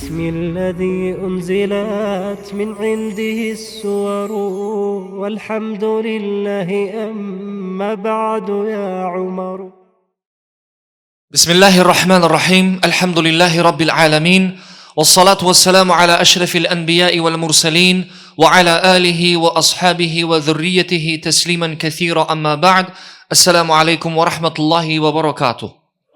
باسم الذي أنزلت من عنده السور والحمد لله أما بعد يا عمر. بسم الله الرحمن الرحيم. الحمد لله رب العالمين والصلاة والسلام على أشرف الأنبياء والمرسلين وعلى آله وأصحابه وذريته تسليما كثيرا أما بعد. السلام عليكم ورحمة الله وبركاته.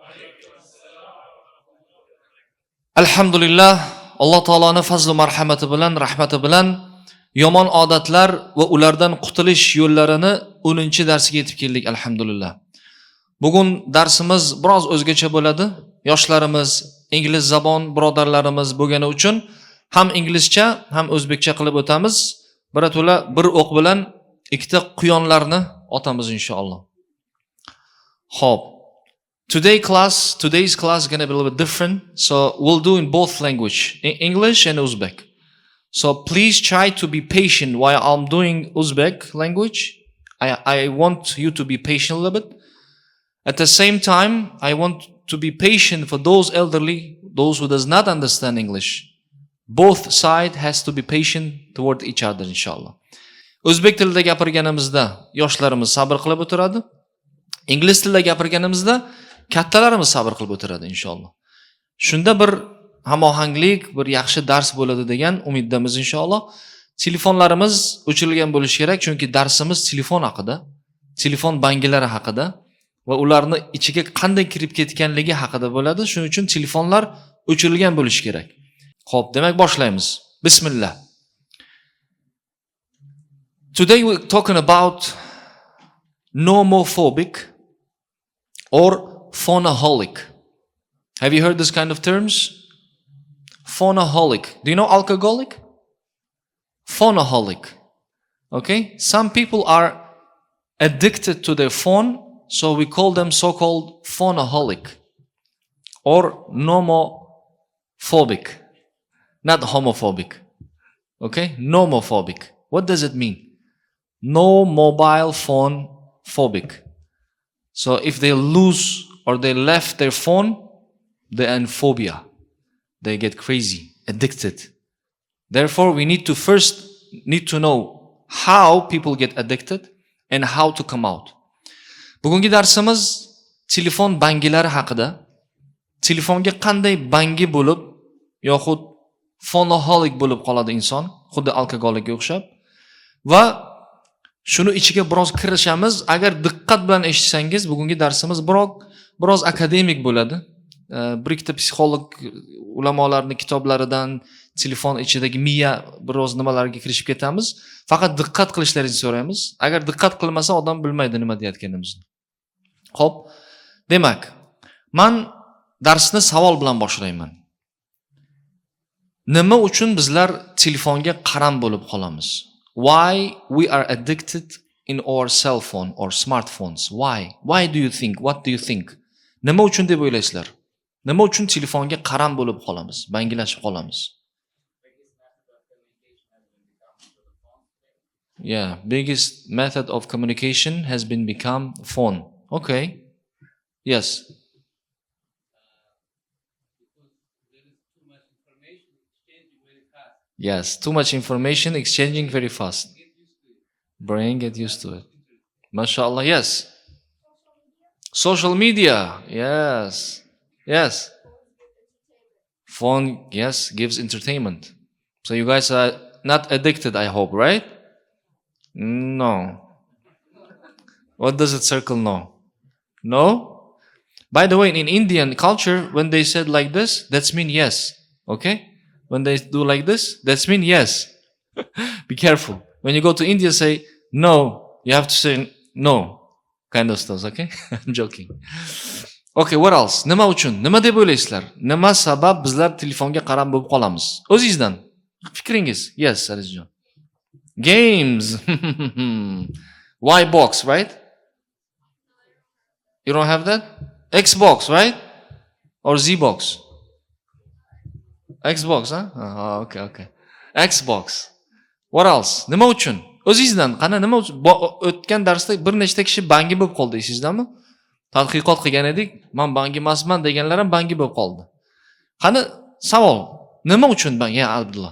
Alhamdulillah, Alloh taoloning fazl va marhamati bilan, rahmati bilan yomon odatlar va ulardan qutulish yo'llarini 10-darsiga yetib keldik alhamdulillah. Bugun darsimiz biroz o'zgacha bo'ladi. Yoshlarimiz, ingliz zabon birodarlarimiz bo'lgani uchun ham inglizcha, ham o'zbekcha qilib o'tamiz. Birato'la bir o'q bilan ikkita quyonlarni otamiz inshaalloh. Xo'p. Today's class is going to be a little bit different. So we'll do in both language, English and Uzbek. So please try to be patient while I'm doing Uzbek language. I want you to be patient a little bit. At the same time, I want to be patient for those elderly, those who does not understand English. Both side has to be patient toward each other, inshallah. O'zbek tilida gapirganimizda yoshlarimiz sabr qilib o'tiradi. Ingliz tilida gapirganimizda kattalarimiz sabr qilib o'tiradi inshaalloh. Shunda bir hamohanglik, bir yaxshi dars bo'ladi degan umiddamiz inshaalloh. Telefonlarimiz o'chirilgan bo'lishi kerak, chunki darsimiz telefon haqida, telefon bangilari haqida va ularni ichiga qanday kirib ketganligi haqida bo'ladi. Shuning uchun telefonlar o'chirilgan bo'lishi kerak. Xo'p, demak boshlaymiz. Bismillah. Today we're talking about nomophobic or phonoholic. Have you heard this kind of terms? Phonoholic. Do you know alcoholic? Phonoholic. Okay? Some people are addicted to their phone, so we call them so-called phonoholic or nomophobic. Not homophobic. Okay? Nomophobic. What does it mean? No mobile phone phobic. So if they lose or they left their phone, they're in phobia. They get crazy, addicted. Therefore, we need to know how people get addicted and how to come out. Bugungi darsimiz telefon bangilari haqida. Telefonga qanday bangi bo'lib yoxud phonoholic bo'lib qoladi inson, xuddi alkogolikka o'xshab. Va shuni ichiga biroz kirishamiz. Agar diqqat bilan eshitsangiz, bugungi darsimiz biroz akademik bo'ladi. Bir ikkita psixolog ulamolarning kitoblaridan, telefon ichidagi miya biroz nimalarga kirishib ketamiz. Faqat diqqat qilishlaringizni so'raymiz. Agar diqqat qilmasa odam bilmaydi nima deyotganimizni. Xo'p, demak, men darsni savol bilan boshlayman. Nima uchun bizlar telefonga qaram bo'lib qolamiz? Why we are addicted in our cell phone or smartphones? Why? Why do you think? What do you think? Nima uchun deb o'ylaysizlar? Nima uchun telefonga qaram bo'lib qolamiz? Bangilashib qolamiz? Yeah, biggest method of communication has been become phone. Okay. Yes. Yes, too much information exchanging very fast. Brain get used to it. MashaAllah, yes. Social media, yes. Yes. Phone, yes, gives entertainment. So you guys are not addicted, I hope, right? No. What does it circle no? No? By the way, in Indian culture, when they said like this, that's mean yes. Okay? When they do like this, that's mean yes. Be careful. When you go to India, say no. You have to say no. Kind of stuff, okay? I'm joking. Okay, what else? Nima uchun? Nima deb o'ylaysizlar? Nima sabab bizlar telefonga qarab bo'lib qolamiz? O'zingizdan fikringiz. Yes, Arizjon. Games. Y box, right? You don't have that? Xbox, right? Or Z box? Xbox, huh? Oh, okay. Xbox. What else? Nima uchun? O'zingizdan qana nima uchun? O'tgan darsda bir nechta kishi bangi bo'lib qoldi, esingizdami? Tadqiqot qilgan edik. Men bangi emasman deganlar ham bangi bo'lib qoldi. Qani savol, Nima uchun bang? Ya Abdullah.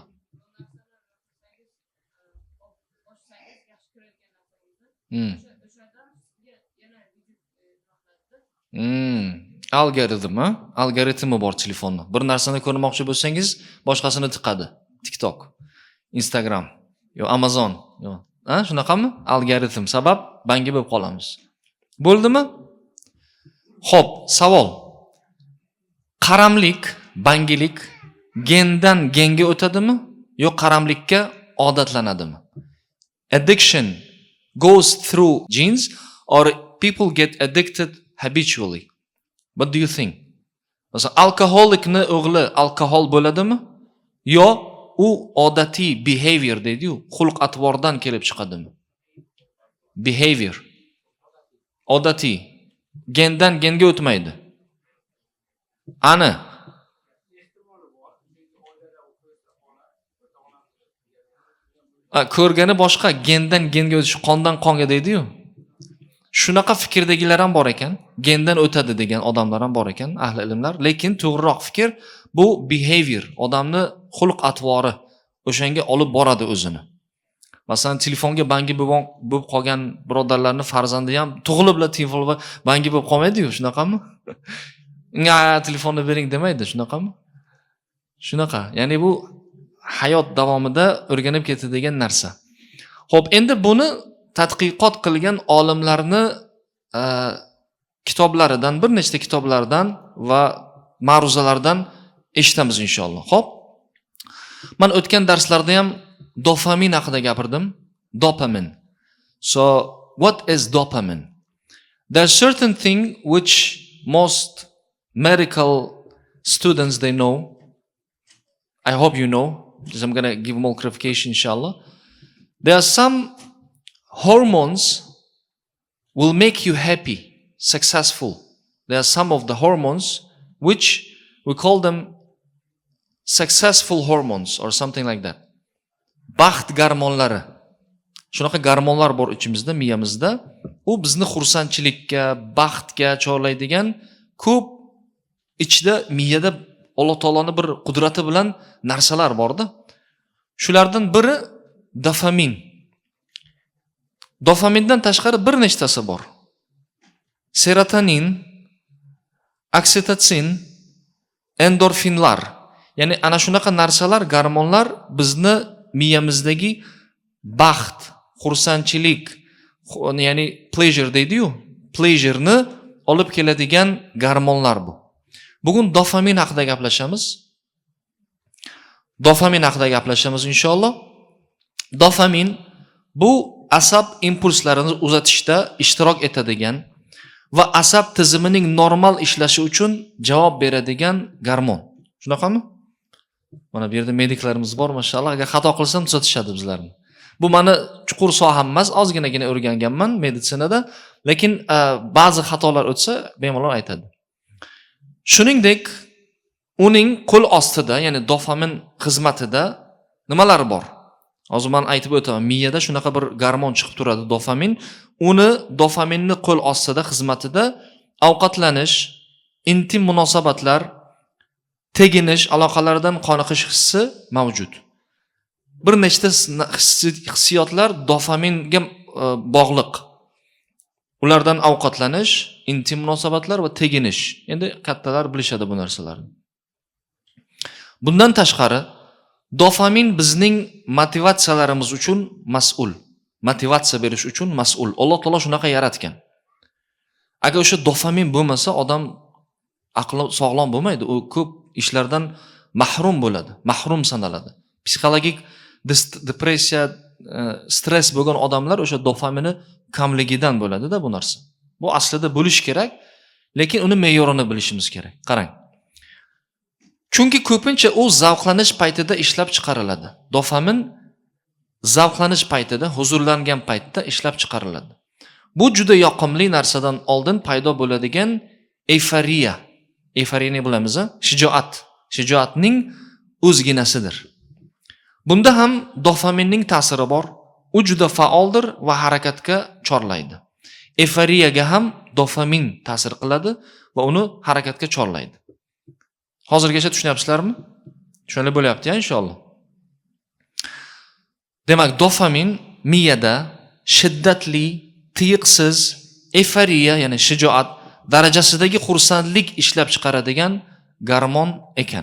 Algoritm, ha? Algoritmi bor telefonni. Bir narsani ko'rmoqchi bo'lsangiz, boshqasini tiqadi. TikTok, Instagram, yo Amazon, yo. Ha, shunaqami? Algoritm sabab bangi bo'lib qolamiz. Bo'ldimi? Xo'p, savol. Qaramlik, bangilik gendan genga o'tadimi? Yo qaramlikka odatlanadimi? Addiction goes through genes or people get addicted habitually? What do you think? Masalan, alkoholikni o'g'li alkohol bo'ladimi? Yo u odatiy behavior deydi-yu, xulq-atvordan kelib chiqadimi? Behavior. Odatiy. Gendan genga o'tmaydi. Ani. Ko'rgani boshqa, gendan genga o'tish, qondan qonga deydi-yu. Shunaqa fikrdagilar ham bor ekan, gendan o'tadi degan odamlar ham bor ekan, ahli ilmlar, lekin to'g'riroq fikr bu behavior, odamni xulq-atvori o'shanga olib boradi o'zini. Masalan, telefonga bangi bo'lib qolgan birodarlarning farzandi ham tug'iliblar telefonga bangi bo'lib qolmaydi-yu, shunaqami? Unga telefonni bering demaydi, shunaqami? Shunaqa. Ya'ni bu hayot davomida o'rganib ketadigan narsa. Xo'p, endi buni tadqiqot qilgan olimlarni kitoblaridan, bir nechta kitoblardan va ma'ruzalardan eshitamiz inshaalloh. Xo'p. Men o'tgan darslarda ham dopamin haqida gapirdim. Dopamine. So, what is dopamine? There's certain thing which most medical students they know. I hope you know, because I'm going to give more clarification inshallah. There are some hormones will make you happy, successful. There are some of the hormones which we call them successful hormones or something like that. Baxt gormonlari. Shunaqa gormonlar bor ichimizda, miyamizda. U bizni xursandchilikka, baxtga chorlaydigan ko'p ichida miyada Alloh taoloning bir qudrati bilan narsalar borda. Shulardan biri dopamin. Dopamindan tashqari bir nechtasi bor. Serotonin, oksitotsin, endorfinlar. Ya'ni ana shunaqa narsalar, gormonlar bizni miyamizdagi baxt, xursandchilik, ya'ni pleasure deydi-yu, pleasure'ni olib keladigan gormonlar bu. Bugun dopamin haqida gaplashamiz. Dopamin haqida gaplashamiz inshaalloh. Dopamin bu asab impulslarini uzatishda ishtirok etadigan va asab tizimining normal ishlashi uchun javob beradigan gormon. Shunaqami? Mana bu yerda mediklarimiz bor, mashallah. Agar xato qilsam tuzatishadi bizlarni. Bu meni chuqur soham emas, ozginagina o'rganganman meditsinada, lekin ba'zi xatolar o'tsa bemalol aytadi. Shuningdek, uning qo'l ostida, ya'ni dopamin xizmatida nimalar bor? Hozir men aytib o'taman, miyada shunaqa bir gormon chiqib turadi, dopamin. Uni dopaminni qo'l ostida xizmatida ovqatlanish, intim munosabatlar, teginish, aloqalardan qoniqish hissi mavjud. Bir nechta hissiyotlar dopaminga bog'liq. Ulardan ovqatlanish, intim munosabatlar va teginish. Endi kattalar bilishadi bu narsalarni. Bundan tashqari, dopamin bizning motivatsiyalarimiz uchun mas'ul. Motivatsiya berish uchun mas'ul. Alloh taolo shunaqa yaratgan. Agar o'sha dopamin bo'lmasa, odam aqli sog'lom bo'lmaydi. U ko'p ishlardan mahrum bo'ladi, mahrum sanaladi. Psixologik depressiya, stress bo'lgan odamlar o'sha dopamini kamligidan bo'ladi-da bu narsa. Bu aslida bo'lish kerak, lekin uni me'yorini bilishimiz kerak. Qarang. Chunki ko'pincha u zavqlanish paytida ishlab chiqariladi. Dopamin zavqlanish paytida, huzurlangan paytda ishlab chiqariladi. Bu juda yoqimli narsadan oldin paydo bo'ladigan euforiya. Euforiyani bilamiz, shijoat. Shijoatning o'zginasidir. Bunda ham dopaminning ta'siri bor. U juda faoldir va harakatga chorlaydi. Euforiyaga ham dopamin ta'sir qiladi va uni harakatga chorlaydi. Hozirgacha tushunyapsizlarmi? Tushunib bo'lyapti-ya inshaalloh. Demak, dopamin miyada shiddatli, tiyiqsiz, eforiya, ya'ni shijoat darajasidagi xursandlik ishlab chiqaradigan gormon ekan.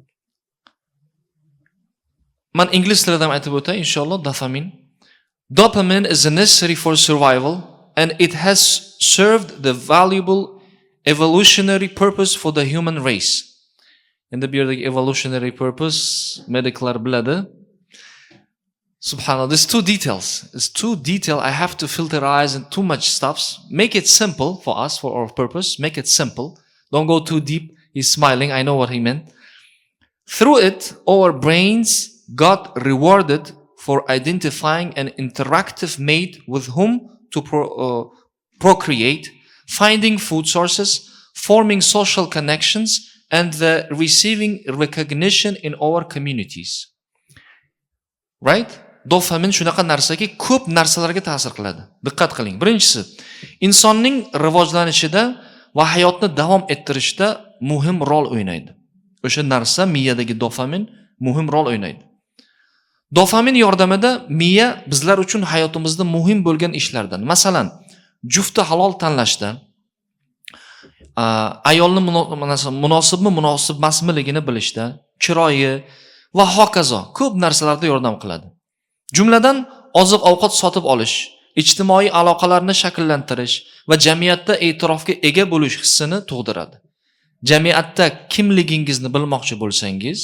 Men ingliz tilida ham aytib o'tay inshaalloh. Dopamine is necessary for survival and it has served the valuable evolutionary purpose for the human race. Endi bu yerdagi evolutionary purpose mediklar biladi. Subhanallah, there's It's too detailed. I have to filterize and too much stuff. Make it simple for us, for our purpose. Make it simple. Don't go too deep. He's smiling. I know what he meant. Through it, our brains got rewarded for identifying an interactive mate with whom to procreate, finding food sources, forming social connections, and receiving recognition in our communities. Right? Dopamin shunaqa narsaki, ko'p narsalarga ta'sir qiladi. Diqqat qiling. Birinchisi, insonning rivojlanishida va hayotni davom ettirishda muhim rol o'ynaydi. O'sha narsa miyadagi dopamin muhim rol o'ynaydi. Dopamin yordamida miya bizlar uchun hayotimizda muhim bo'lgan ishlardan, masalan, jufti halol tanlashda, ayolni munosibmi, munosib emasligini bilishda, chiroyi va hokazo ko'p narsalarda yordam qiladi. Jumladan, oziq-ovqat sotib olish, ijtimoiy aloqalarni shakllantirish va jamiyatda e'tirofga ega bo'lish hissini tug'diradi. Jamiyatda kimligingizni bilmoqchi bo'lsangiz,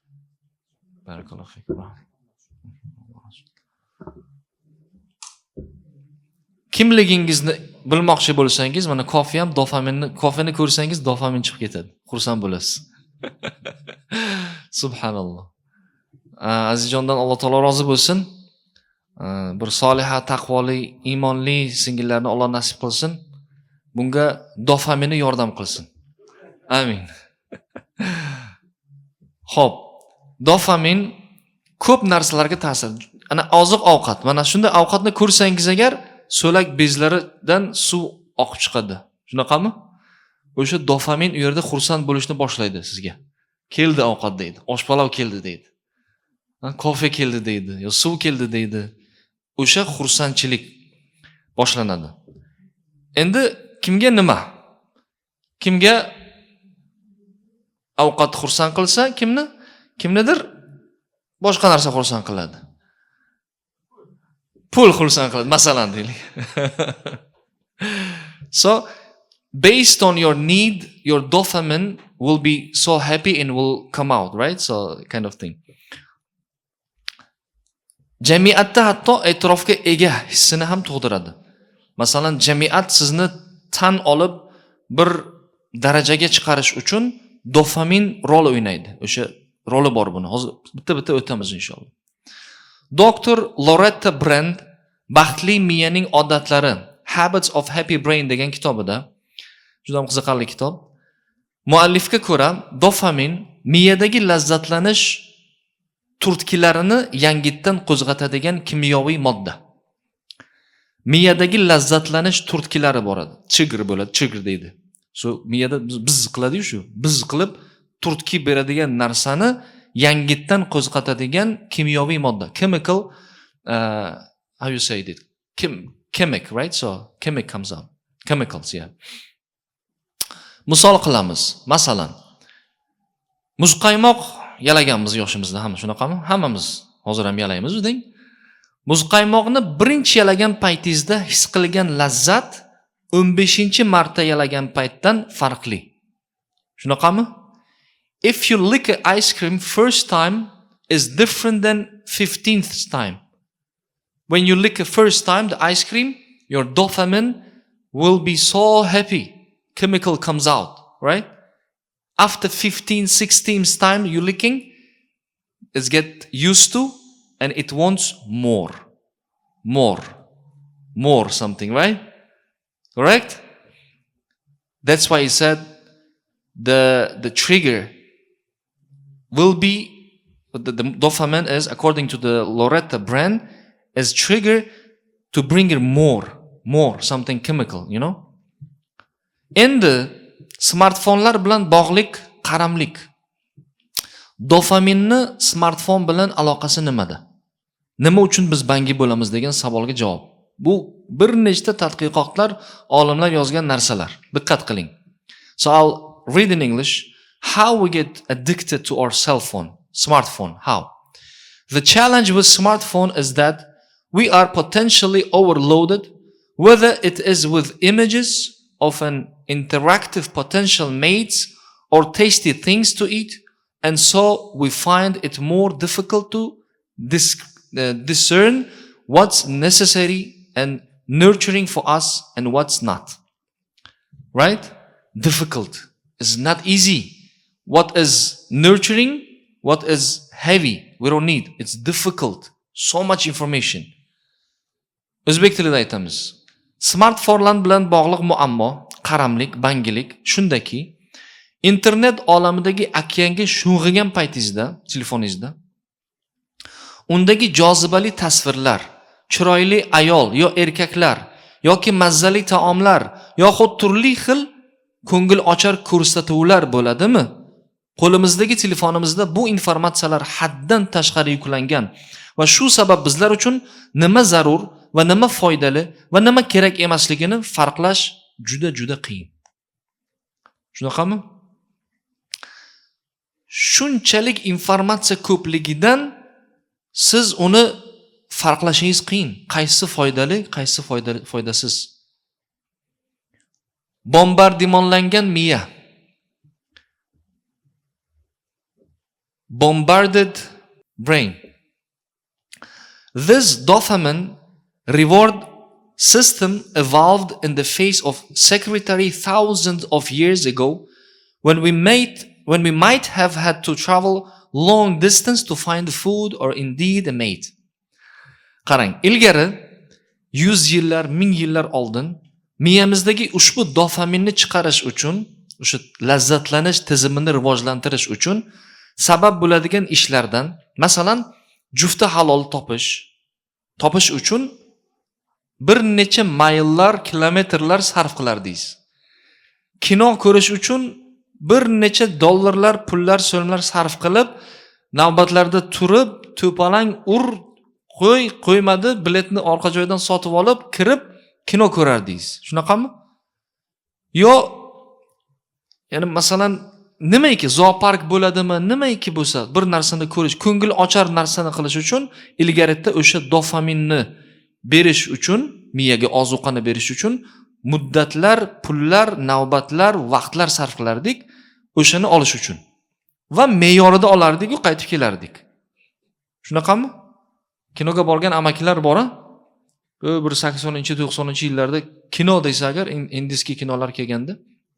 mana kofe ham kofeni ko'rsangiz dopamin chiqib ketadi. Xursand bo'lasiz. Subhanalloh. Azizjondan Alloh taolo rozi bo'lsin. Bir soliha, taqvoli, iymonli singillarni Alloh nasib qilsin. Bunga dopamini yordam qilsin. Amin. Xo'p, dopamin ko'p narsalarga ta'sir. Ana oziq-ovqat, mana shunday ovqatni ko'rsangiz agar, so'lak bezlaridan suv oqib chiqadi. Shunaqami? O'sha dopamin u yerda xursand bo'lishni boshlaydi sizga. Keldi ovqat deydi, oshpalov keldi deydi. Kofe keldi deydi, yo suv keldi deydi. O'sha xursandchilik boshlanadi. Endi kimga nima? Kimga ovqat xursand qilsa, kimnidir boshqa narsa xursand qiladi. Pul xursand qiladi, masalan deylik. So, based on your need, your dopamine will be so happy and will come out, right? So, kind of thing. Jamiyatda hatto e'tirofga ega hissini ham tug'diradi. Masalan, jamiyat sizni tan olib bir darajaga chiqarish uchun dopamin rol o'ynaydi. O'sha roli bor buni. Hozir bitta o'tamiz inshaalloh. Dr. Loretta Brand Baxtli miyaning odatlari, Habits of Happy Brain degan kitobida, juda ham qiziqarli kitob. Muallifga ko'ra, dopamin miyadagi lazzatlanish turtkilarini yangitdan qo'zg'atadigan kimyoviy modda. Miyadagi lazzatlanish turtkilari bor edi. Chigir bo'ladi, chigir deydi. So miyada biz qiladi-yu shu. Biz qilib turtki beradigan narsani yangitdan qo'zg'atadigan kimyoviy modda. Chemical, how you say it? Chemic, right? So chemic comes out. Chemicals, yeah. Misol qilamiz. Masalan, muzqaymoq yalaganmiz yoshimizda, hamma shunaqami? Hammamiz hozir ham yalaymiz, deng. Muzqaymoqni birinchi yalagan paytingizda his qilgan lazzat 15-marta yalagan paytdan farqli. Shunaqami? If you lick an ice cream first time is different than 15th time. When you lick a first time the ice cream, your dopamine will be so happy. Chemical comes out, right? After 15, 16th time you licking, it's get used to and it wants more something, right? Correct? That's why he said the trigger will be, the dopamine is, according to the Loretta Brand, is trigger to bring her more something chemical, you know? Endi smartfonlar bilan bog'liq qaramlik. Dofaminni smartfon bilan aloqasi nimada? Nima uchun biz bangi bo'lamiz degan savolga javob. Bu bir nechta tadqiqotlar, olimlar yozgan narsalar. Diqqat qiling. So I'll read in English. How we get addicted to our cell phone, smartphone. How? The challenge with smartphone is that we are potentially overloaded, whether it is with images of an interactive potential mates or tasty things to eat, and so we find it more difficult to discern what's necessary and nurturing for us and what's not. Right? Difficult. It's not easy. What is nurturing? What is heavy? We don't need. It's difficult. So much information. O'zbek tilida aytamiz. Smartfonlar bilan bog'liq muammo, qaramlik, bangilik shundaki, internet olamidagi okeanga sho'ng'igan paytingizda, telefoningizda, undagi jozibali tasvirlar, chiroyli ayol yo erkaklar yoki mazali taomlar yoxud turli xil ko'ngil ochar ko'rsatuvlar bo'ladimi? Qo'limizdagi telefonimizda bu informatsiyalar haddan tashqari yuklangan va shu sabab bizlar uchun nima zarur va nima foydali va nima kerak emasligini farqlash juda qiyin. Shunaqami? Shunchalik informatsiya ko'pligidan siz uni farqlashingiz qiyin. Qaysi foydali, qaysi foydasiz. Bombardimonlangan miya. Bombarded brain. This dopamine reward system evolved in the face of secretary thousands of years ago when we might have had to travel long distance to find food or indeed a mate. Qarang, ilgari 100 yillar, 1000 yillar oldin miyamizdagi ushbu dopaminni chiqarish uchun, o'sha lazzatlanish tizimini rivojlantirish uchun sabab bo'ladigan ishlardan, masalan, jufti halol topish uchun bir necha mayllar, kilometrlar sarf qilardingiz. Kino ko'rish uchun bir necha dollarlar, pullar, so'mlar sarf qilib, navbatlarda turib, to'palang qo'ymadi, biletni orqa joydan sotib olib, kirib kino ko'rardingiz. Shunaqami? Yo, ya'ni masalan, nimaiki zoopark bo'ladimi, nimaiki bo'lsa, bir narsani ko'rish, ko'ngil ochar narsani qilish uchun ilgaritda o'sha dopaminni berish uchun, miyaga ozuqani berish uchun muddatlar, pullar, navbatlar, vaqtlar sarf qilardik o'shani olish uchun. Va me'yorida olardik-ku, qaytib kelardik. Shunaqami? Kinoga borgan amakilar bor-a? Bir 80-90-yillarda kino desa agar, indiski kinolar kelganda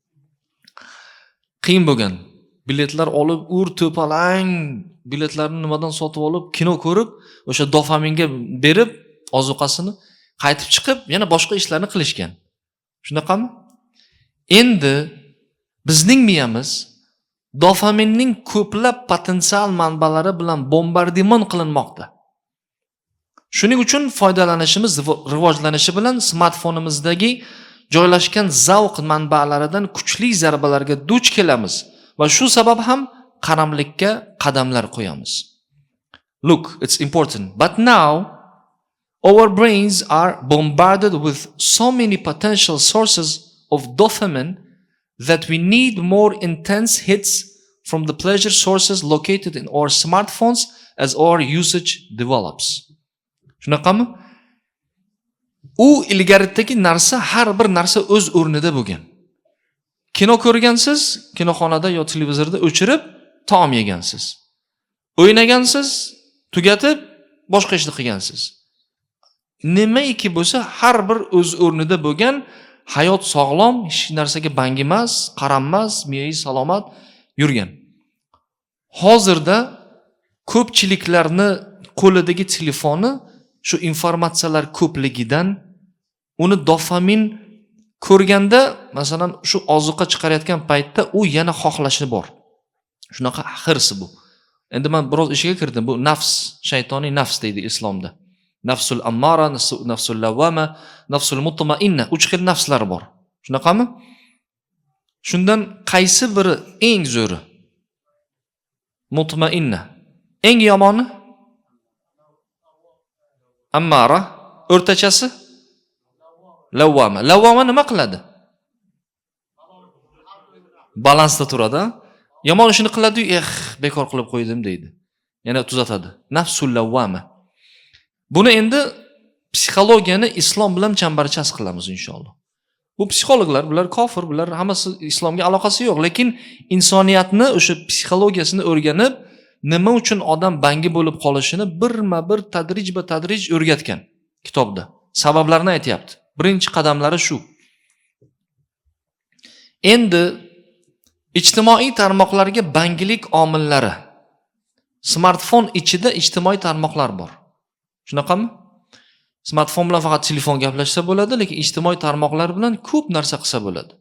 qiyin bo'lgan. Biletlar olib, to'palang biletlarni nimadan sotib olib, kino ko'rib, o'sha dopaminga berib ozuqasini qaytib chiqib, yana boshqa ishlarni qilishgan. Shunaqami? Endi bizning miyamiz dopaminning ko'plab potensial manbalari bilan bombardimon qilinmoqda. Shuning uchun foydalanishimiz rivojlanishi bilan smartfonimizdagi joylashgan zavq manbalaridan kuchli zarbalarga duch kelamiz va shu sabab ham qaramlikka qadamlar qo'yamiz. Look, it's important. But now our brains are bombarded with so many potential sources of dopamine that we need more intense hits from the pleasure sources located in our smartphones as our usage develops. Shunaqami? U ilgaridagi narsa, har bir narsa o'z o'rnida bo'lgan. Kino ko'rgansiz, kinoxonada yo televizorda o'chirib, taom yegansiz. O'ynagansiz, tugatib, boshqa ishni qilgansiz. Nimaiki bo'lsa, har bir o'z o'rnida bo'lgan, hayot sog'lom, hech narsaga bang emas, qarammas, miyayi salomat yurgan. Hozirda ko'pchiliklarni qo'lidagi telefoni shu informatsiyalar ko'pligidan uni dopamin ko'rganda, masalan, shu ozuqa chiqarayotgan paytda u yana xohlashi bor. Shunaqa hirsi bu. Endi men biroz ishiga kirdim. Bu nafs, shaytoniy nafs deydi islomda. Nafsul ammara, nafsul lawwama, nafsul mutma'inna. 3 xil nafslar bor. Shunaqami? Shundan qaysi biri eng zo'ri? mutmainna. Eng yomoni ammara, o'rtachasi lavvama. Lavvama nima qiladi? Balansda turadi. Yomon ishini qiladi-yu, bekor qilib qo'ydim deydi. Yana tuzatadi. Nafsul lavvama. Buni endi psixologiyani islom bilan chambarchas qilamiz inshaalloh. Bu psixologlar, bular kofir, bular hammasi islomga aloqasi yo'q, lekin insoniyatni o'sha psixologiyasini o'rganib, nima uchun odam bangi bo'lib qolishini birma-bir tadrij o'rgatgan kitobda. Sabablarini aytayapti. Birinchi qadamlari shu. Endi ijtimoiy tarmoqlarga bangilik omillari. Smartfon ichida ijtimoiy tarmoqlar bor. Shunaqami? Smartfon bilan faqat telefon gaplashsa bo'ladi, lekin ijtimoiy tarmoqlar bilan ko'p narsa qilsa bo'ladi.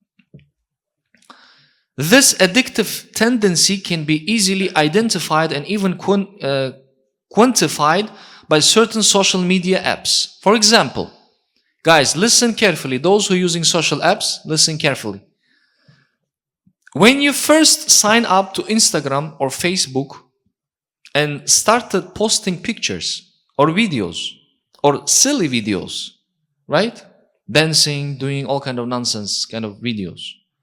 This addictive tendency can be easily identified and even quantified by certain social media apps. For example, guys, listen carefully. Those who are using social apps, listen carefully. When you first sign up to Instagram or Facebook and started posting pictures or videos, or silly videos, right? Dancing, doing all kind of nonsense kind of videos.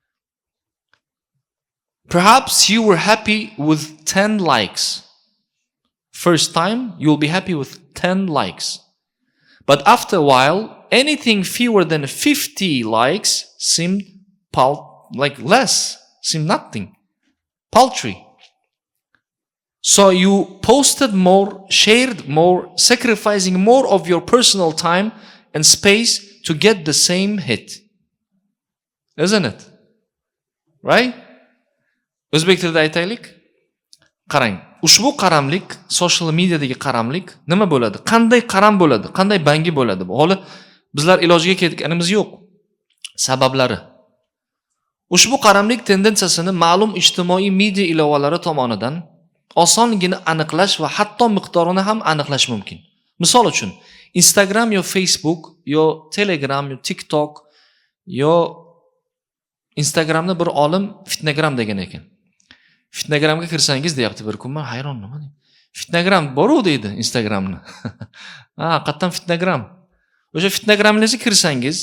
Perhaps you were happy with 10 likes. First time, you'll be happy with 10 likes. But after a while, anything fewer than 50 likes seemed like less, seemed nothing, paltry. So you posted more, shared more, sacrificing more of your personal time and space to get the same hit. Isn't it? Right? O'zbek tilida aytaylik. Qarang, ushbu qaramlik, social mediadagi qaramlik nima bo'ladi? Qanday qaram bo'ladi? Qanday bangi bo'ladi? Bu holi bizlar ilojiga ketganimiz yo'q. Sabablari. Ushbu qaramlik tendensiyasini ma'lum ijtimoiy media ilovalari tomonidan osongina aniqlash va hatto miqdorini ham aniqlash mumkin. Misol uchun, Instagram yo Facebook yo Telegram yo TikTok yo Instagramni bir olim fitnagram degan ekan. Fitnagramga kirsangiz deyapti bir kun, men hayronman. Fitnagram bor-u deydi Instagramni. Qattan fitnagram. O'sha fitnagramingizga kirsangiz,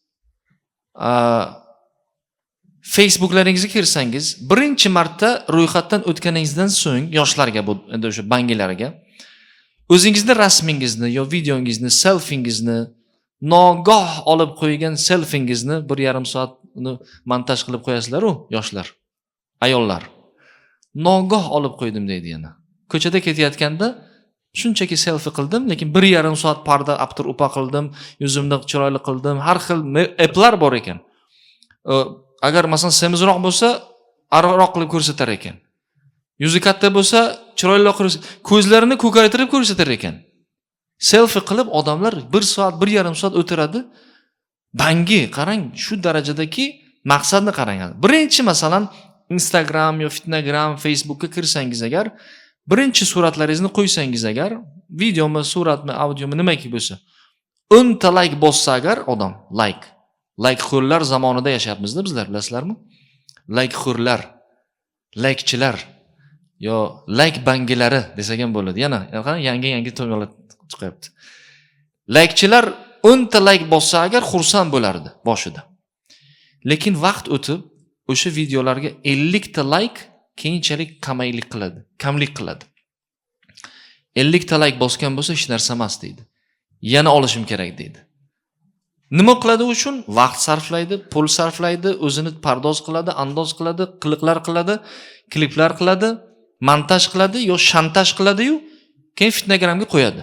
Facebooklaringizga kirsangiz, birinchi marta ro'yxatdan o'tganingizdan so'ng yoshlarga bu endi o'sha bangilariga o'zingizning rasmingizni yo videongizni, selfingizni, nogoh olib qo'ygan selfingizni 1,5 soat uni montaj qilib qo'yasizlar-ku yoshlar, ayollar. Nogoh olib qo'ydim deydi yana. Ko'chada ketayotganda shunchaki selfi qildim, lekin 1,5 soat parda aptir upa qildim, yuzimni chiroyli qildim, har xil applar bor ekan. Agar masalan semizroq bo'lsa, ariqroq qilib ko'rsatar ekan. Yuzi katta bo'lsa, chiroyliroq qilib, ko'zlarini ko'kartirib ko'rsatar ekan. Selfi qilib odamlar 1 soat, 1,5 soat o'tiradi. Bangi, qarang, shu darajadagi maqsadni qarang. Birinchi masalan Instagram yo Fitnagram, Facebookka kirsangiz agar, birinchi suratlaringizni qo'ysangiz agar, videomi, suratmi, audiomi nimaki bo'lsa, 10 ta like bossa agar odam, like xo'rlar zamonida yashayapmiz-da bizlar, bilasizlarmi? Like xo'rlar, likechilar yo like bangilari desak ham bo'ladi. Yana yangi to'g'rilar chiqyapti. Likechilar 10 ta like bossa agar xursand bo'lardi boshida. Lekin vaqt o'tib o'sha videolarga 50 ta like keyinchalik kamlik qiladi. 50 ta like bosgan bo'lsa hech narsa emas deydi. Yana olishim kerak deydi. Nima qiladi uchun? Vaqt sarflaydi, pul sarflaydi, o'zini pardoz qiladi, andoz qiladi, qiliqlar qiladi, kliplar qiladi, montaj qiladi yo shantaj qiladi-yu, keyin Fitnagramga qo'yadi.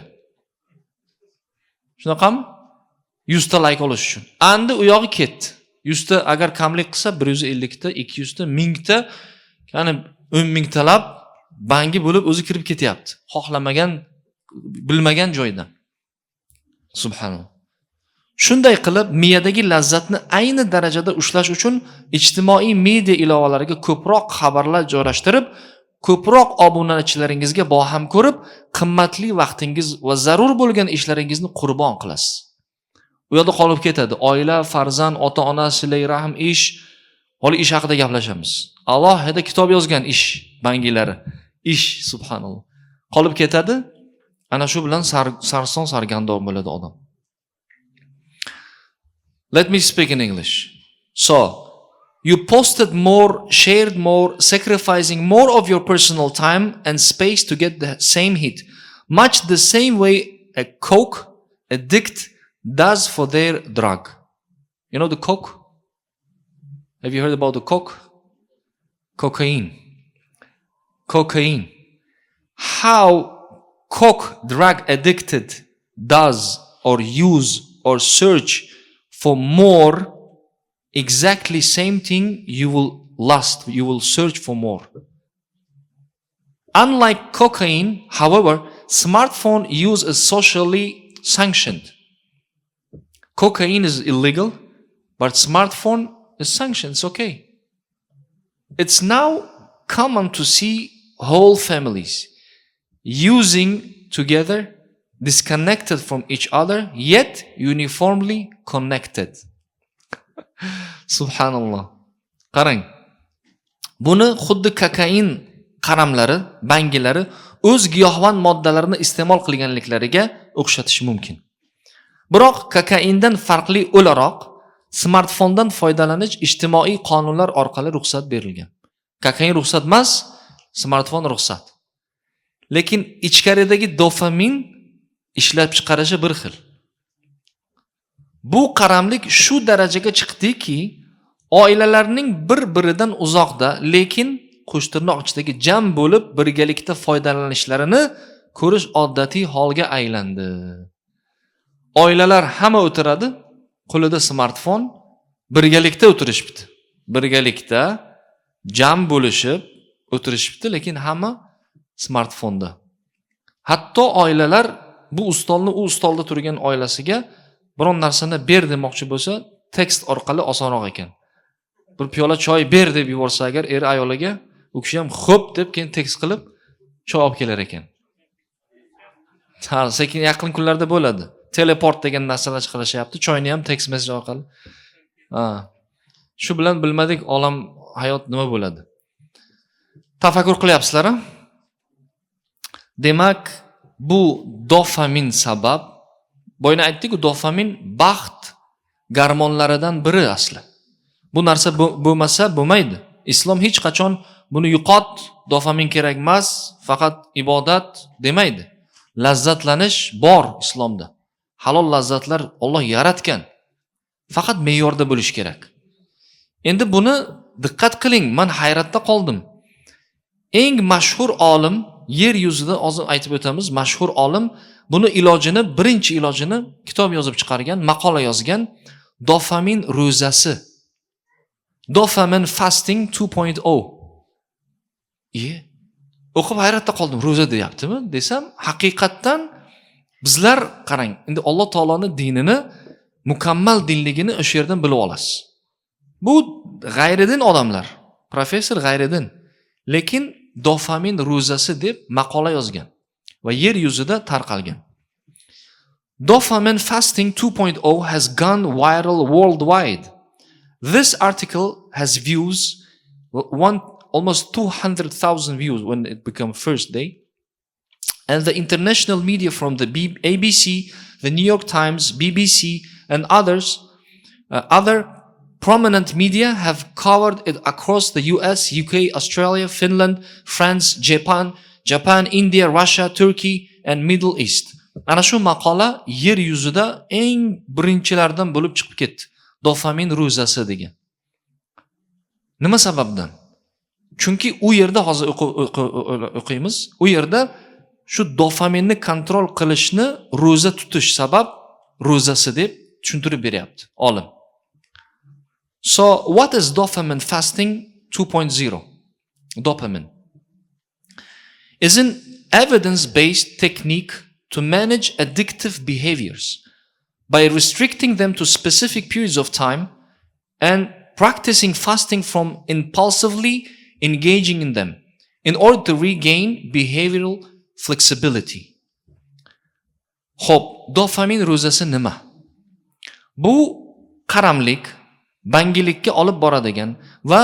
Shunaqami? 100 ta like olish uchun. Endi u yog'i ketdi. 100 ta agar kamlik qilsa 150 ta, 200 ta, 1000 ta, ya'ni 10 ming talab bangi bo'lib o'zi kirib ketyapti. Xohlamagan, bilmagan joydan. Subhanalloh. Shunday qilib miyadagi lazzatni ayni darajada ushlash uchun ijtimoiy media ilovalariga ko'proq xabarlar joylashtirib, ko'proq obunachilaringizga boham ko'rib, qimmatli vaqtingiz va zarur bo'lgan ishlaringizni qurbon qilasiz. U yerda qolib ketadi. Oila, farzand, ota-ona, silay rahm, ish, hali ish haqida gaplashamiz. Allohida kitob yozgan ish bangilari. ish, subhanalloh. Qolib ketadi. Ana shu bilan sarson sargardon bo'ladi odam. Let me speak in English. So, you posted more, shared more, sacrificing more of your personal time and space to get the same hit. Much the same way a coke addict does for their drug. You know the coke? Have you heard about the coke? Cocaine. Cocaine. How coke drug addicted does or use or search for more, exactly same thing you will lust, you will search for more. Unlike cocaine, however, smartphone use is socially sanctioned. Cocaine is illegal, but smartphone is sanctioned, it's okay. It's now common to see whole families using together, disconnected from each other, yet uniformly connected. Subhanallah. Qarang. Buni xuddi kokain qaramlari, bangilari o'z giyohvand moddalarini iste'mol qilganliklariga o'xshatish mumkin. Biroq kokaindan farqli o'laroq smartfondan foydalanish ijtimoiy qonunlar orqali ruxsat berilgan. Kokain ruxsat emas, smartfon ruxsat. Lekin ichkaridagi dopamin ishlab chiqarishi bir xil. Bu qaramlik shu darajaga chiqdiki, oilalarning bir-biridan uzoqda, lekin qo'shtirnoq ichidagi jam bo'lib birgalikda foydalanishlarini ko'rish odatiy holga aylandi. Oilalar hamma o'tiradi, qo'lida smartfon, birgalikda o'tirishibdi. Birgalikda jam bo'lishib o'tirishibdi, lekin hamma smartfonda. Hatto oilalar bu ustolni u ustolda turgan oilasiga biron narsani ber demoqchi bo'lsa, tekst orqali osonroq ekan. Bir piyola choy ber deb yuborsa agar er ayoliga, u kishi ham xo'p deb keyin tekst qilib choy olib kelar ekan. Sekin yaqin kunlarda bo'ladi. Teleport degan narsalar chiqarishyapti. Choyni ham tekst mesej orqali. Shu bilan bilmadik olam hayot nima bo'ladi. Tafakkur qilyapsizlar-a? Demak, bu dopamin sabab. Boyna aytdik-ku, dopamin baxt gormonlaridan biri asli. Bu narsa bo'lmasa bo'lmaydi. Islom hech qachon buni yo'qot, dopamin kerak emas, faqat ibodat demaydi. Lazzatlanish bor islomda. Halol lazzatlar Alloh yaratgan. Faqat me'yorda bo'lish kerak. Endi buni diqqat qiling, men hayratda qoldim. Eng mashhur olim, yer yuzida hozir aytib o'tamiz, mashhur olim buni ilojini, birinchi ilojini kitob yozib chiqargan, maqola yozgan, dopamin ro'zasi. Dopamine fasting 2.0. O'qib hayratda qoldim, ro'za deyaptimi desam, haqiqatdan bizlar qarang, endi Alloh taoloning dinini, mukammal dinligini o'sha yerdan bilib olasiz. Bu g'ayridin odamlar, professor g'ayridin, lekin dopamin ro'zasi deb maqola yozgan va yer yuzida tarqalgan. Dopamine fasting 2.0 has gone viral worldwide. This article has views, almost 200,000 views when it became first day. And the international media from the ABC, the New York Times, BBC, and other prominent media have covered it across the US, UK, Australia, Finland, France, Japan, India, Russia, Turkey, and Middle East. Ana shu maqola yer yuzida eng birinchilardan bo'lib chiqib ketdi. Dopamin ro'zasi degan. Nima sababdan? Chunki u yerda hozir o'qiymiz. U yerda shu dopaminni kontrol qilishni ro'za tutish sabab ro'zasi deb tushuntirib beryapti olim. So, what is dopamine fasting 2.0? Dopamine is an evidence-based technique to manage addictive behaviors by restricting them to specific periods of time and practicing fasting from impulsively engaging in them in order to regain behavioral flexibility. Xo'p, dopamin ro'zasi nima? Bu qaramlik, bangilikka olib boradigan va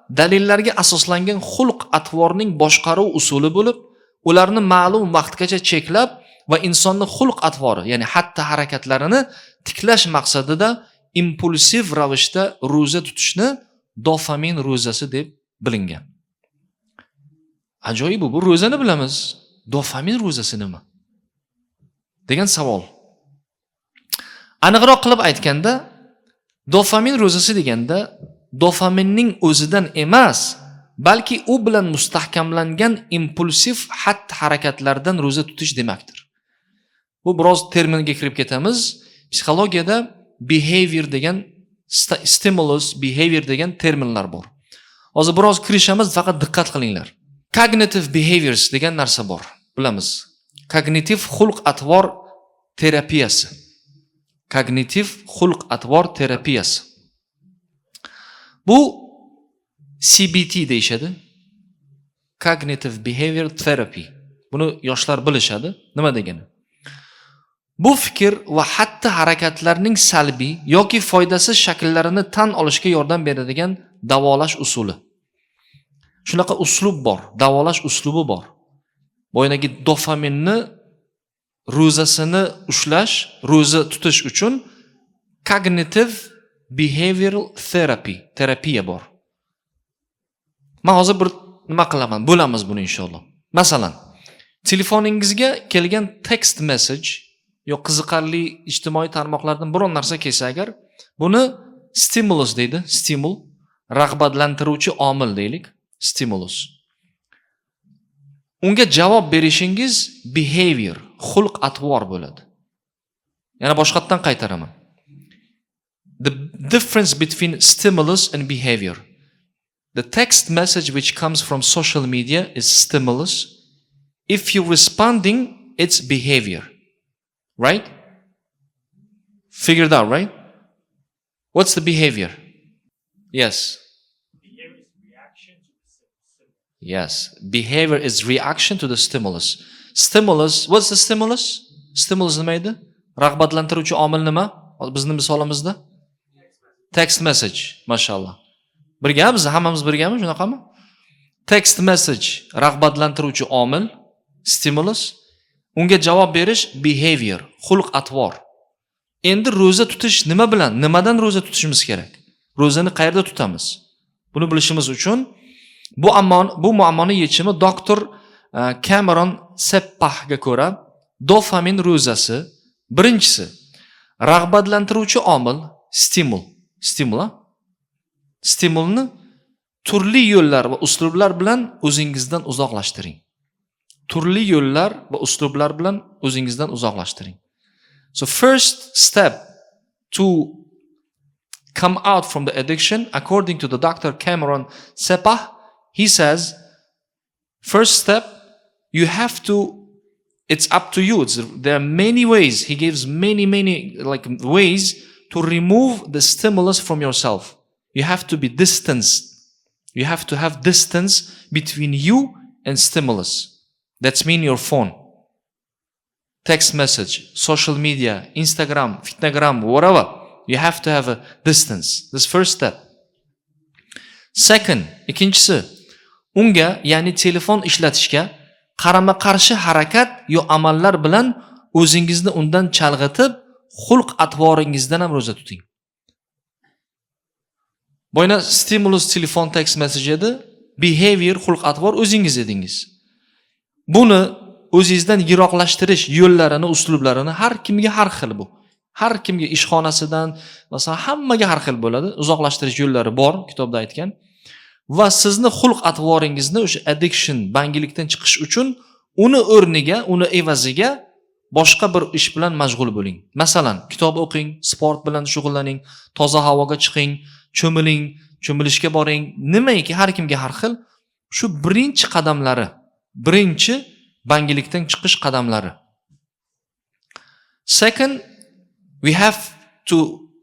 dalillarga asoslangan xulq atvorning boshqaruv usuli bo'lib, ularni ma'lum vaqtgacha cheklab va insonni xulq atvori, ya'ni xatti harakatlarini tiklash maqsadida impulsiv ravishda ro'za tutishni dofamin ro'zasi deb bilingan. Ajoyib, bu ro'zani bilamiz. Dofamin ro'zasi nima? degan savol. Aniqroq qilib aytganda, dofamin ro'zasi deganda dofaminning o'zidan emas, balki u bilan mustahkamlangan impulsiv xatti harakatlardan ro'za tutish demakdir. Bu biroz terminga kirib ketamiz. Psixologiyada behavior degan, stimulus, behavior degan terminlar bor. Hozir biroz kirishamiz, faqat diqqat qilinglar. Cognitive behaviors degan narsa bor, bilamiz. Kognitiv xulq atvor terapiyasi. Kognitiv xulq atvor terapiyasi. Bu CBT deyishadi. Cognitive Behavior Therapy. Buni yoshlar bilishadi. Nima degani? Bu fikr va xatti harakatlarning salbiy yoki foydasiz shakllarini tan olishga yordam beradigan davolash usuli. Shunaqa uslub bor, davolash uslubi bor. Boyagi dofaminni ro'zasini ushlash, ro'za tutish uchun cognitive behavioral terapiya bor. Men hozir bir nima qilaman, bo'lamiz buni inshaalloh. Masalan, telefoningizga kelgan text message yoki qiziqarli ijtimoiy tarmoqlardan biron narsa kelsa agar, buni stimulus deydi, stimul, rag'batlantiruvchi omil deylik, stimulus. Unga javob berishingiz behavior, xulq atvor bo'ladi. Yana boshqatdan qaytaraman. The difference between stimulus and behavior. The text message which comes from social media is stimulus. If you're responding, it's behavior. Right? Figured out, right? What's the behavior? Yes. Behavior is reaction to the stimulus. Yes. Behavior is reaction to the stimulus. Stimulus, what's the stimulus? Stimulus nima edi? Rag'batlantiruvchi omil nima? Bizning misolimizda? Text message, mashallah. Birgamiz, hammamiz birgami, shunaqami? Text message rag'batlantiruvchi omil, stimulus. Unga javob berish behavior, xulq atvor. Endi ro'za tutish nima bilan, nimadan ro'za tutishimiz kerak? Ro'zani qayerda tutamiz? Buni bilishimiz uchun bu muammoni yechimi doktor Cameron Seppahga ko'ra dofamin ro'zasi birinchisi rag'batlantiruvchi omil, stimulni turli yo'llar va uslublar bilan o'zingizdan uzoqlashtiring. Turli yo'llar va uslublar bilan o'zingizdan uzoqlashtiring. So first step to come out from the addiction, according to the Dr. Cameron Seppah, he says, first step, you have to, it's up to you. There are many ways. He gives many ways to remove the stimulus from yourself. You have to be distanced. You have to have distance between you and stimulus. That's mean your phone, text message, social media, Instagram, Fitnagram, whatever. You have to have a distance. This first step. Second, ikinchisi, unga, ya'ni telefon ishlatishga qarama-qarshi harakat yo amallar bilan o'zingizni undan chalg'itib, xulq atvoringizdan ham ro'za tuting. Boyna stimulus telefon text message edi, behavior, xulq atvor o'zingiz edingiz. Buni o'zingizdan yiroqlashtirish yo'llarini, uslublarini har kimga har xil bu. Har kimga ishxonasidan, masalan, hammaga har xil bo'ladi. Uzoqlashtirish yo'llari bor, kitobda aytgan. Va sizni xulq atvoringizni o'sha addiction, bangilikdan chiqish uchun uni o'rniga, uni evaziga boshqa bir ish bilan mashg'ul bo'ling. Masalan, kitob o'qing, sport bilan shug'ullaning, toza havoga chiqing, cho'miling, cho'milishga boring. Nimaiki har kimga har xil. Shu birinchi qadamlari. Birinchi bangilikdan chiqish qadamlari. Second, we have to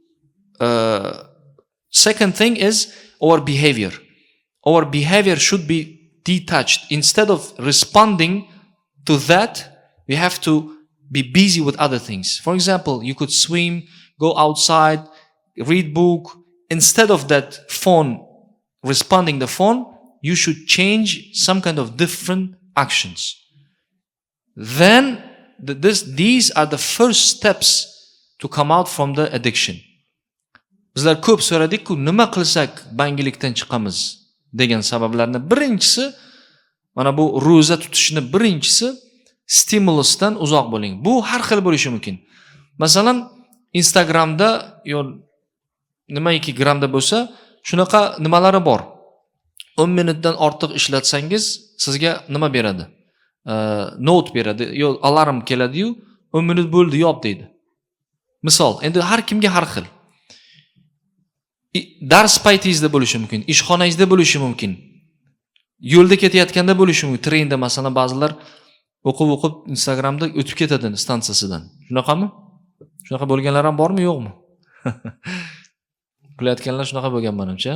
second thing is our behavior. Our behavior should be detached. Instead of responding to that, we have to be busy with other things. For example, you could swim, go outside, read book. Instead of that phone responding the phone, you should change some kind of different actions. Then these are the first steps to come out from the addiction. Bizlar ko'p so'radik-ku, nima qilsak bangilikdan chiqamiz degan sabablarni birinchisi mana bu ro'za tutishni birinchisi stimulusdan uzoq bo'ling. Bu har xil bo'lishi mumkin. Masalan, Instagramda yo nimaiki gramda bo'lsa, shunaqa nimalari bor. 10 minutdan ortiq ishlatsangiz sizga nima beradi? Note beradi, yo alarm keladi-yu, 10 minut bo'ldi, yop deydi. Misol, endi har kimga har xil. Dars paytingizda bo'lishi mumkin, ishxonangizda bo'lishi mumkin. Yo'lda ketayotganda bo'lishi mumkin. Trenda masalan ba'zilar o'qib Instagramda o'tib ketadi stansiyasidan. Shunaqami? Shunaqa bo'lganlar ham bormi, yo'qmi? Kulayotganlar shunaqa bo'lgan menimcha.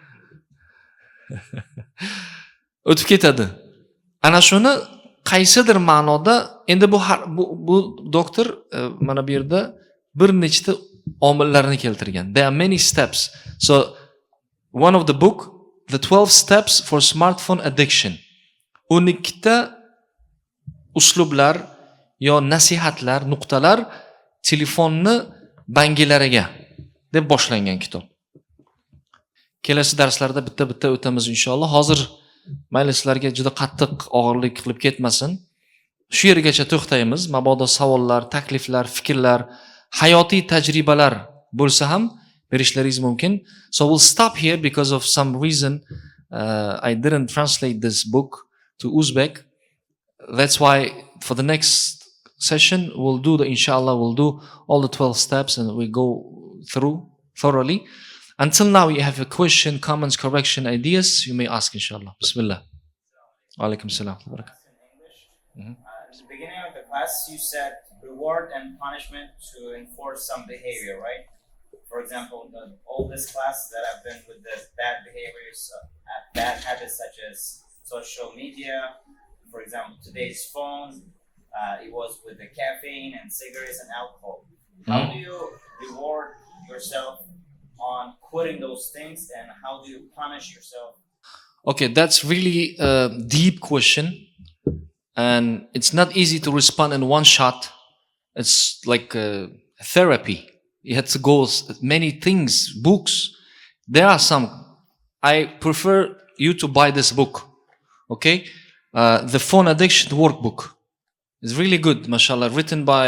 O'tib ketadi. Ana shuni qaysidir ma'noda endi bu doktor mana bu yerda bir nechta omillarni keltirgan. There are many steps. So one of the book, the 12 steps for smartphone addiction. 12 ta uslublar yo nasihatlar, nuqtalar telefonni bangilariga deb boshlangan kitob. Kelasi darslarda bitta o'tamiz inshaalloh. Hozir mayli sizlarga juda qattiq og'irlik qilib ketmasin. Shu yergacha to'xtaymiz. Mabodo savollar, takliflar, fikrlar, hayotiy tajribalar bo'lsa ham berishlaringiz mumkin. So we'll stop here because of some reason I didn't translate this book to Uzbek. That's why for the next session inshallah we'll do all the 12 steps and we go through thoroughly. Until now, you have a question, comments, correction, ideas, you may ask inshallah. Bismillah. Alaikum salam. In the beginning of the class, you said reward and punishment to enforce some behavior, right? For example, all this class that I've been with the bad behaviors, bad habits such as social media. For example, today's phone, it was with the caffeine and cigarettes and alcohol. How do you reward yourself on quitting those things, and how do you punish yourself? Okay, that's really a deep question, and it's not easy to respond in one shot. It's like therapy. You have to go many things, books. There are some. I prefer you to buy this book. Okay, the Phone Addiction Workbook is really good, mashallah, written by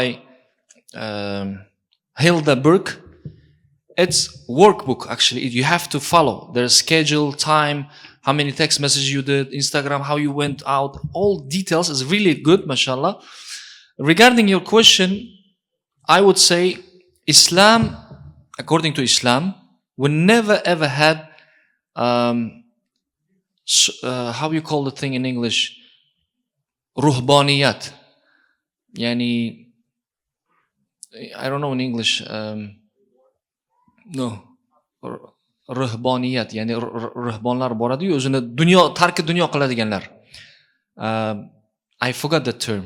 Hilda Burke. It's workbook actually. You have to follow. There's schedule, time, how many text messages you did, Instagram, how you went out. All details is really good, mashallah. Regarding your question, I would say Islam, according to Islam, we never ever had how you call the thing in English? Ruhbaniyat. Yani I don't know in English. No. Ruhbaniyat, ya'ni ruhbonlar boradi-yu, o'zini tarki dunyo qiladiganlar. I forgot the term.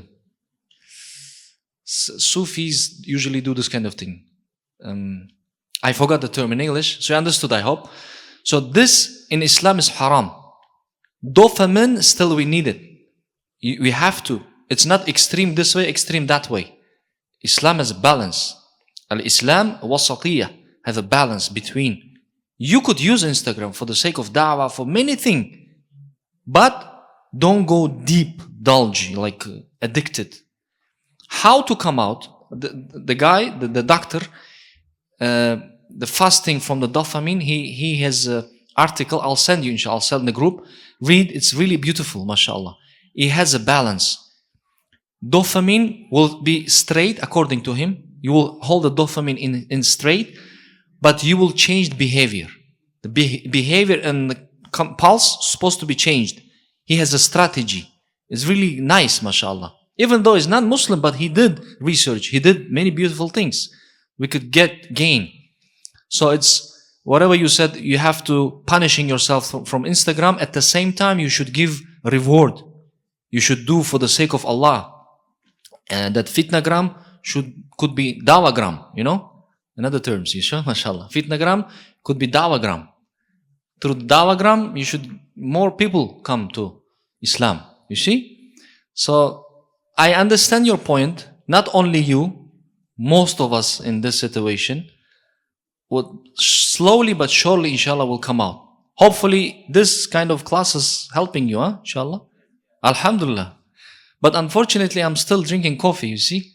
Sufis usually do this kind of thing. I forgot the term in English, so you understood, I hope. So this in Islam is haram. Dopamine, still we need it. We have to. It's not extreme this way, extreme that way. Islam has a balance. Al-Islam wasatiyah. Have a balance between. You could use Instagram for the sake of da'wah, for many things, but don't go deep, dulgy, like addicted. How to come out? The guy, the doctor, the fasting from the dopamine, he has an article, I'll send you inshallah, I'll send in the group. Read, it's really beautiful, mashallah. He has a balance. Dopamine will be straight according to him. You will hold the dopamine in straight, but you will change behavior. The behavior and the pulse is supposed to be changed. He has a strategy. It's really nice, mashallah. Even though he's not Muslim, but he did research. He did many beautiful things. We could gain. So it's whatever you said, you have to punishing yourself from Instagram. At the same time, you should give reward. You should do for the sake of Allah. And that fitnagram could be dawagram, you know? In other terms, you sure? Mashallah. Fitnagram could be dawagram. through Dawagram, you should more people come to Islam. You see? So I understand your point. Not only you, most of us in this situation would slowly but surely, inshallah, will come out. Hopefully, this kind of class is helping you, inshallah. Alhamdulillah. But unfortunately, I'm still drinking coffee, you see.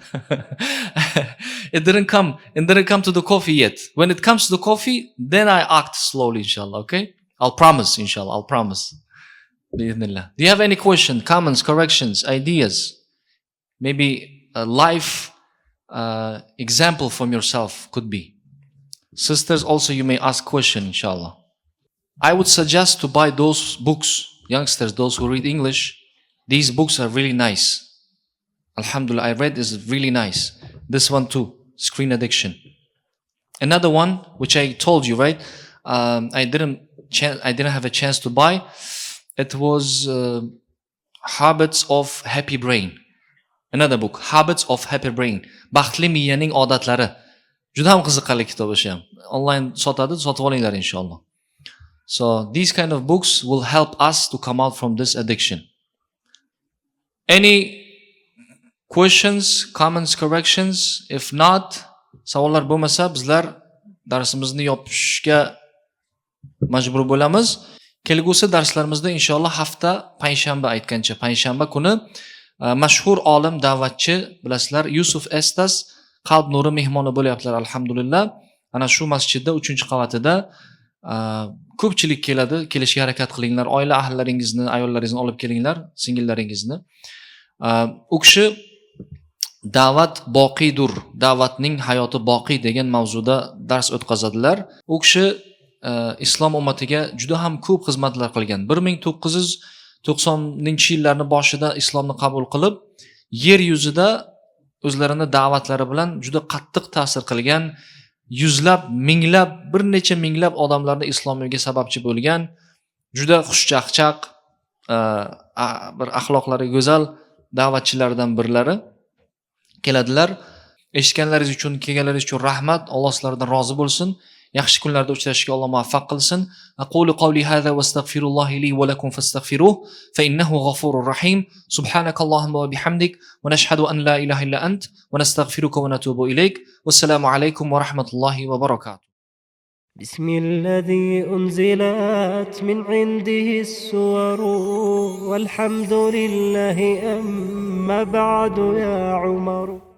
It didn't come to the coffee yet. When it comes to the coffee, then I act slowly, inshallah, okay? I'll promise, inshallah, I'll promise. Bi-idhnillah. Do you have any question, comments, corrections, ideas? Maybe a life example from yourself could be. Sisters, also you may ask question, inshallah. I would suggest to buy those books, youngsters, those who read English. These books are really nice. Alhamdulillah, I read is really nice. This one too, Screen Addiction. Another one, which I told you, right? I didn't have a chance to buy. It was Habits of Happy Brain. Another book, Habits of Happy Brain. Baxtli miyaning odatlari. Juda ham qiziqarli kitob o'sha ham. Online sotadi, sotib olinglar inshaalloh. So these kind of books will help us to come out from this addiction. Any questions, comments, corrections? If not, savollar bo'lmasa bizlar darsimizni yopishga majbur bo'lamiz. Kelgusi darslarimizda inshaalloh hafta payshanba aytgancha, payshanba kuni mashhur olim, da'vatchi, bilasizlar, Yusuf Estas Qalb nuri mehmoni bo'lyaptilar, alhamdulillah. Ana shu masjidda 3-qavatida ko'pchilik keladi, kelishga harakat qilinglar. Oila ahlaringizni, ayollaringizni olib kelinglar, singillaringizni. U kishi da'vat boqiydur, da'vatning hayoti boqiy degan mavzuda dars o'tkazadilar. U kishi islom ummatiga juda ham ko'p xizmatlar qilgan. 1990-yillarning boshida islomni qabul qilib, yer yuzida o'zlarini da'vatlari bilan juda qattiq ta'sir qilgan, yuzlab, minglab, bir necha minglab odamlarni islomga sababchi bo'lgan, juda xushchaqchaq, bir axloqlari go'zal da'vatchilardan birlari keladilar. Eshitganlaringiz uchun, kelganlaringiz uchun rahmat. Alloh sizlardan rozi bo'lsin. Yaxshi kunlarda uchrashishga Alloh muvaffaq qilsin. Aqulu qawli hadha va astaghfirullohi li va lakum fastaghfiruh fa innahu ghafurur rahim. Subhanakallohumma va bihamdik wa nashhadu an la ilaha illa ant wa nastaghfiruka wa natubu ilayk. Wassalamu alaykum wa rahmatullahi wa barakatuh. بسم الذي أنزلت من عنده السور والحمد لله أما بعد يا عمر